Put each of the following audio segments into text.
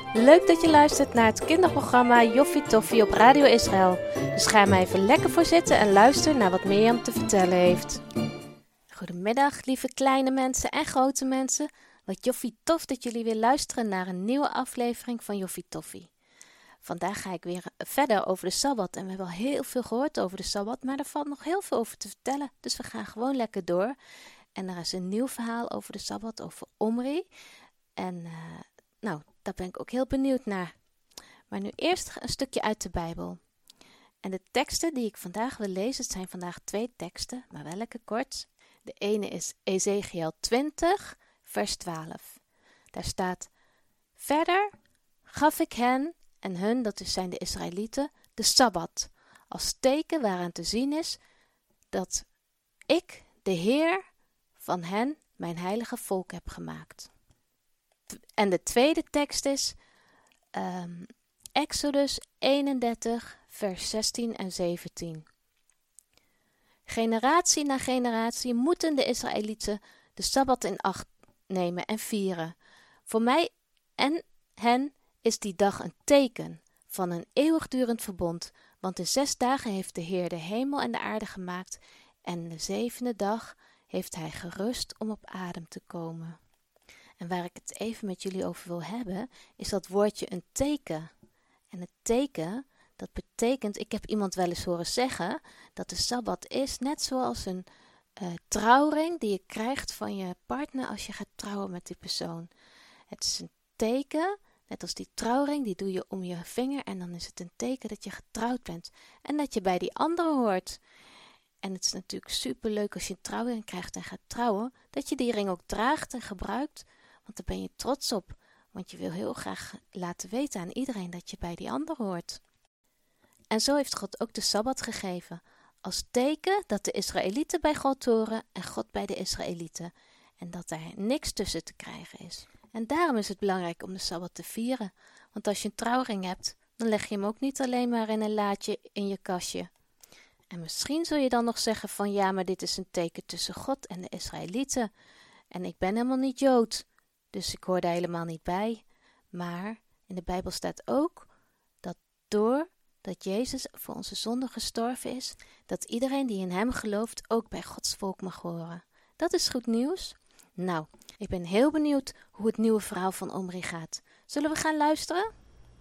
Leuk dat je luistert naar het kinderprogramma Joffie Toffie op Radio Israël. Dus ga er maar even lekker voor zitten en luister naar wat Mirjam te vertellen heeft. Goedemiddag, lieve kleine mensen en grote mensen. Wat joffie tof dat jullie weer luisteren naar een nieuwe aflevering van Joffie Toffie. Vandaag ga ik weer verder over de Sabbat. En we hebben al heel veel gehoord over de Sabbat, maar er valt nog heel veel over te vertellen. Dus we gaan gewoon lekker door. En er is een nieuw verhaal over de Sabbat, over Omri. En daar ben ik ook heel benieuwd naar. Maar nu eerst een stukje uit de Bijbel. En de teksten die ik vandaag wil lezen, het zijn vandaag 2 teksten, maar wel lekker kort. De ene is Ezekiel 20, vers 12. Daar staat: Verder gaf ik hen, en hun, dat zijn de Israëlieten, de Sabbat, als teken waaraan te zien is dat ik, de Heer, van hen mijn heilige volk heb gemaakt. En de tweede tekst is Exodus 31, vers 16 en 17. Generatie na generatie moeten de Israëlieten de Sabbat in acht nemen en vieren. Voor mij en hen is die dag een teken van een eeuwigdurend verbond, want in 6 dagen heeft de Heer de hemel en de aarde gemaakt en de 7e dag heeft hij gerust om op adem te komen. En waar ik het even met jullie over wil hebben, is dat woordje een teken. En het teken, dat betekent, ik heb iemand wel eens horen zeggen, dat de Sabbat is net zoals een trouwring die je krijgt van je partner als je gaat trouwen met die persoon. Het is een teken, net als die trouwring, die doe je om je vinger en dan is het een teken dat je getrouwd bent. En dat je bij die andere hoort. En het is natuurlijk superleuk als je een trouwring krijgt en gaat trouwen, dat je die ring ook draagt en gebruikt. Want daar ben je trots op, want je wil heel graag laten weten aan iedereen dat je bij die ander hoort. En zo heeft God ook de Sabbat gegeven, als teken dat de Israëlieten bij God horen en God bij de Israëlieten. En dat er niks tussen te krijgen is. En daarom is het belangrijk om de Sabbat te vieren. Want als je een trouwring hebt, dan leg je hem ook niet alleen maar in een laadje in je kastje. En misschien zul je dan nog zeggen van ja, maar dit is een teken tussen God en de Israëlieten. En ik ben helemaal niet Jood. Dus ik hoor daar helemaal niet bij. Maar in de Bijbel staat ook dat doordat Jezus voor onze zonden gestorven is, dat iedereen die in hem gelooft ook bij Gods volk mag horen. Dat is goed nieuws. Nou, ik ben heel benieuwd hoe het nieuwe verhaal van Omri gaat. Zullen we gaan luisteren?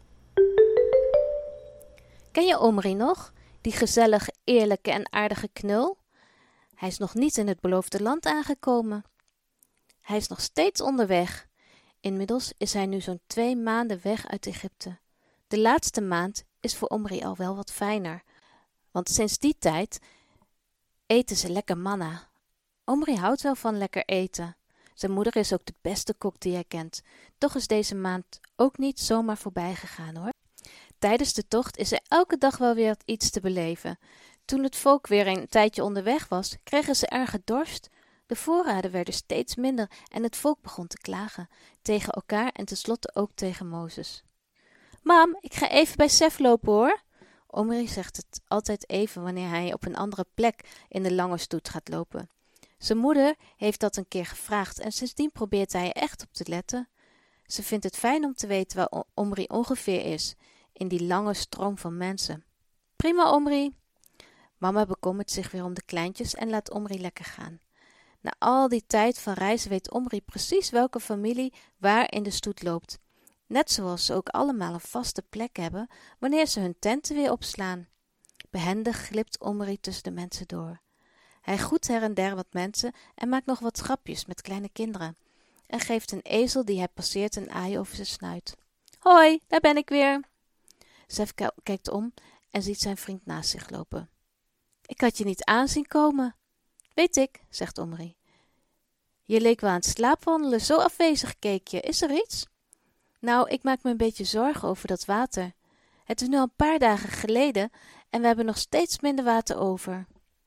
Ken je Omri nog? Die gezellige, eerlijke en aardige knul? Hij is nog niet in het beloofde land aangekomen. Hij is nog steeds onderweg. Inmiddels is hij nu zo'n 2 maanden weg uit Egypte. De laatste maand is voor Omri al wel wat fijner. Want sinds die tijd eten ze lekker manna. Omri houdt wel van lekker eten. Zijn moeder is ook de beste kok die hij kent. Toch is deze maand ook niet zomaar voorbij gegaan hoor. Tijdens de tocht is er elke dag wel weer iets te beleven. Toen het volk weer een tijdje onderweg was, kregen ze erge dorst. De voorraden werden steeds minder en het volk begon te klagen. Tegen elkaar en tenslotte ook tegen Mozes. Mam, ik ga even bij Sef lopen hoor. Omri zegt het altijd even wanneer hij op een andere plek in de lange stoet gaat lopen. Zijn moeder heeft dat een keer gevraagd en sindsdien probeert hij er echt op te letten. Ze vindt het fijn om te weten waar Omri ongeveer is, in die lange stroom van mensen. Prima, Omri. Mama bekommert zich weer om de kleintjes en laat Omri lekker gaan. Na al die tijd van reizen weet Omri precies welke familie waar in de stoet loopt. Net zoals ze ook allemaal een vaste plek hebben wanneer ze hun tenten weer opslaan. Behendig glipt Omri tussen de mensen door. Hij groet her en der wat mensen en maakt nog wat grapjes met kleine kinderen. En geeft een ezel die hij passeert een aai over zijn snuit. Hoi, daar ben ik weer. Sef kijkt om en ziet zijn vriend naast zich lopen. Ik had je niet aanzien komen. Weet ik, zegt Omri. Je leek wel aan het slaapwandelen, zo afwezig keek je. Is er iets? Nou, ik maak me een beetje zorgen over dat water. Het is nu al een paar dagen geleden en we hebben nog steeds minder water over.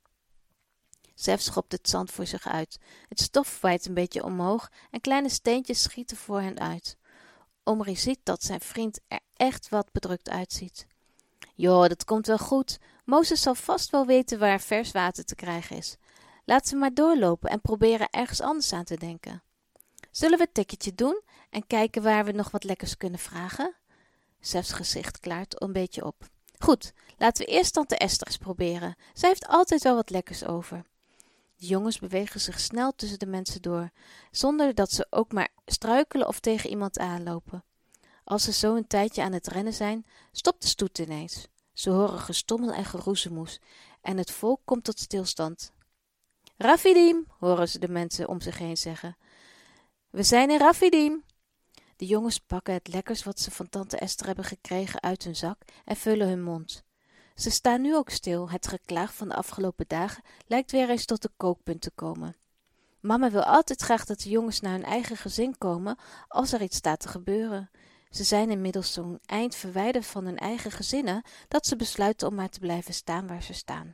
Sef schopt het zand voor zich uit. Het stof waait een beetje omhoog en kleine steentjes schieten voor hen uit. Omri ziet dat zijn vriend er echt wat bedrukt uitziet. Joh, dat komt wel goed. Mozes zal vast wel weten waar vers water te krijgen is. Laten we maar doorlopen en proberen ergens anders aan te denken. Zullen we het tikketje doen en kijken waar we nog wat lekkers kunnen vragen? Sef's gezicht klaart een beetje op. Goed, laten we eerst tante Esther eens proberen. Zij heeft altijd wel wat lekkers over. De jongens bewegen zich snel tussen de mensen door, zonder dat ze ook maar struikelen of tegen iemand aanlopen. Als ze zo een tijdje aan het rennen zijn, stopt de stoet ineens. Ze horen gestommel en geroezemoes en het volk komt tot stilstand. Rafidim, horen ze de mensen om zich heen zeggen. We zijn in Rafidim. De jongens pakken het lekkers wat ze van tante Esther hebben gekregen uit hun zak en vullen hun mond. Ze staan nu ook stil. Het geklaag van de afgelopen dagen lijkt weer eens tot de kookpunt te komen. Mama wil altijd graag dat de jongens naar hun eigen gezin komen als er iets staat te gebeuren. Ze zijn inmiddels zo'n eind verwijderd van hun eigen gezinnen dat ze besluiten om maar te blijven staan waar ze staan.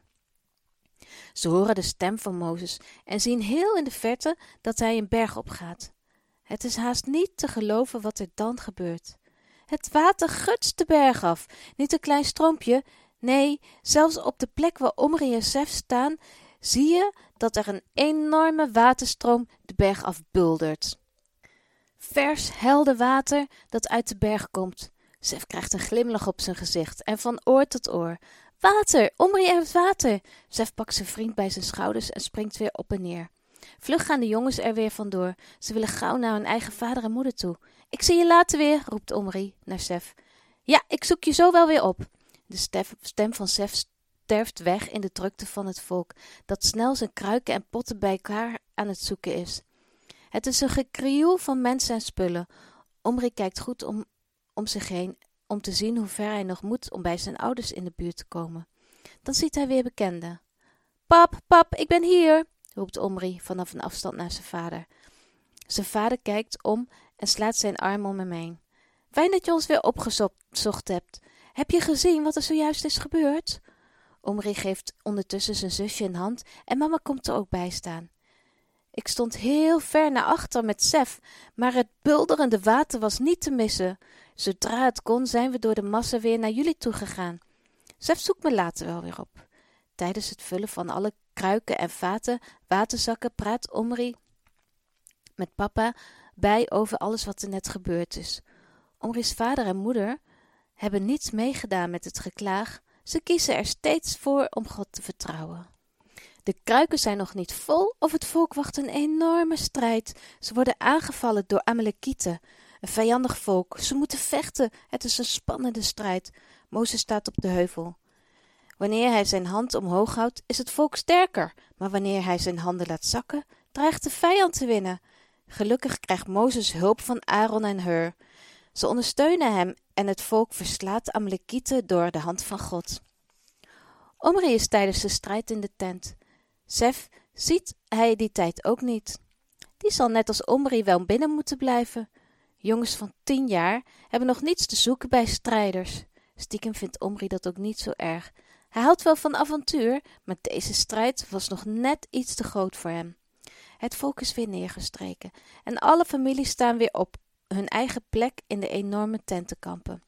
Ze horen de stem van Mozes en zien heel in de verte dat hij een berg opgaat. Het is haast niet te geloven wat er dan gebeurt. Het water gutst de berg af, niet een klein stroompje. Nee, zelfs op de plek waar Omri en Sef staan, zie je dat er een enorme waterstroom de berg afbuldert. Vers, helder water dat uit de berg komt. Sef krijgt een glimlach op zijn gezicht en van oor tot oor. Water, Omri heeft water. Sef pakt zijn vriend bij zijn schouders en springt weer op en neer. Vlug gaan de jongens er weer vandoor. Ze willen gauw naar hun eigen vader en moeder toe. Ik zie je later weer, roept Omri naar Sef. Ja, ik zoek je zo wel weer op. De stem van Sef sterft weg in de drukte van het volk, dat snel zijn kruiken en potten bij elkaar aan het zoeken is. Het is een gekrioel van mensen en spullen. Omri kijkt goed om zich heen, om te zien hoe ver hij nog moet om bij zijn ouders in de buurt te komen. Dan ziet hij weer bekenden. Pap, ik ben hier, roept Omri vanaf een afstand naar zijn vader. Zijn vader kijkt om en slaat zijn arm om hem heen. Fijn dat je ons weer opgezocht hebt. Heb je gezien wat er zojuist is gebeurd? Omri geeft ondertussen zijn zusje een hand en mama komt er ook bij staan. Ik stond heel ver naar achter met Sef, maar het bulderende water was niet te missen. Zodra het kon, zijn we door de massa weer naar jullie toe gegaan. Sef zoekt me later wel weer op. Tijdens het vullen van alle kruiken en vaten, waterzakken, praat Omri met papa bij over alles wat er net gebeurd is. Omri's vader en moeder hebben niets meegedaan met het geklaag. Ze kiezen er steeds voor om God te vertrouwen. De kruiken zijn nog niet vol of het volk wacht een enorme strijd. Ze worden aangevallen door Amalekieten, een vijandig volk. Ze moeten vechten. Het is een spannende strijd. Mozes staat op de heuvel. Wanneer hij zijn hand omhoog houdt, is het volk sterker. Maar wanneer hij zijn handen laat zakken, dreigt de vijand te winnen. Gelukkig krijgt Mozes hulp van Aaron en Hur. Ze ondersteunen hem en het volk verslaat de Amalekieten door de hand van God. Omri is tijdens de strijd in de tent. Sef ziet hij die tijd ook niet. Die zal net als Omri wel binnen moeten blijven. Jongens van 10 jaar hebben nog niets te zoeken bij strijders. Stiekem vindt Omri dat ook niet zo erg. Hij houdt wel van avontuur, maar deze strijd was nog net iets te groot voor hem. Het volk is weer neergestreken en alle families staan weer op hun eigen plek in de enorme tentenkampen.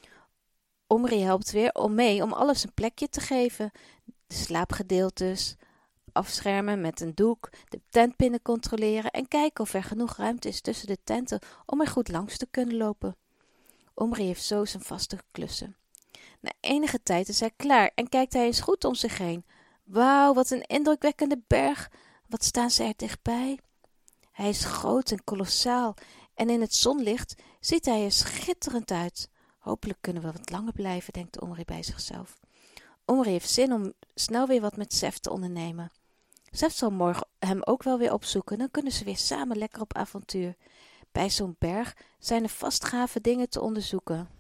Omri helpt weer om alles een plekje te geven. De slaapgedeeltes afschermen met een doek, de tentpinnen controleren en kijken of er genoeg ruimte is tussen de tenten om er goed langs te kunnen lopen. Omri heeft zo zijn vaste klussen. Na enige tijd is hij klaar en kijkt hij eens goed om zich heen. Wauw, wat een indrukwekkende berg. Wat staan ze er dichtbij? Hij is groot en kolossaal en in het zonlicht ziet hij er schitterend uit. Hopelijk kunnen we wat langer blijven, denkt Omri bij zichzelf. Omri heeft zin om snel weer wat met Sef te ondernemen. Sef zal morgen hem ook wel weer opzoeken, dan kunnen ze weer samen lekker op avontuur. Bij zo'n berg zijn er vast gave dingen te onderzoeken.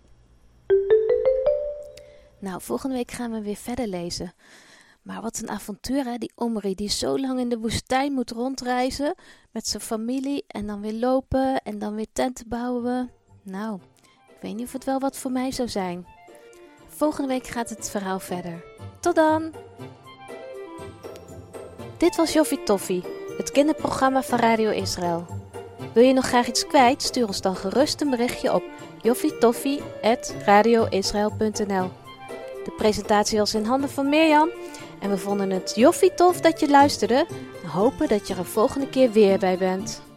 Nou, volgende week gaan we weer verder lezen. Maar wat een avontuur, hè? Die Omri die zo lang in de woestijn moet rondreizen met zijn familie en dan weer lopen en dan weer tenten bouwen. Nou, ik weet niet of het wel wat voor mij zou zijn. Volgende week gaat het verhaal verder. Tot dan! Dit was Joffie Toffie, het kinderprogramma van Radio Israël. Wil je nog graag iets kwijt? Stuur ons dan gerust een berichtje op joffietoffie@radioisrael.nl. De presentatie was in handen van Mirjam en we vonden het joffie tof dat je luisterde en hopen dat je er volgende keer weer bij bent.